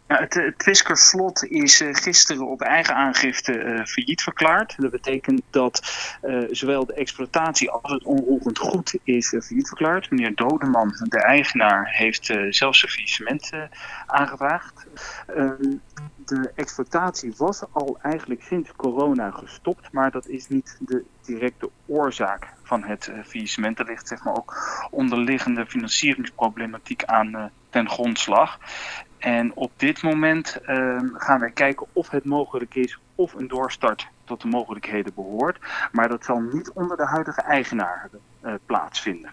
Ja, het Twisker-slot is gisteren op eigen aangifte failliet verklaard. Dat betekent dat zowel de exploitatie als het onroerend goed is failliet verklaard. Meneer Dodeman, de eigenaar, heeft zelfs een faillissement aangevraagd. De exploitatie was al eigenlijk sinds corona gestopt, maar dat is niet de directe oorzaak van het faillissement. Er ligt zeg maar ook onderliggende financieringsproblematiek aan ten grondslag. En op dit moment gaan wij kijken of het mogelijk is of een doorstart tot de mogelijkheden behoort. Maar dat zal niet onder de huidige eigenaar plaatsvinden.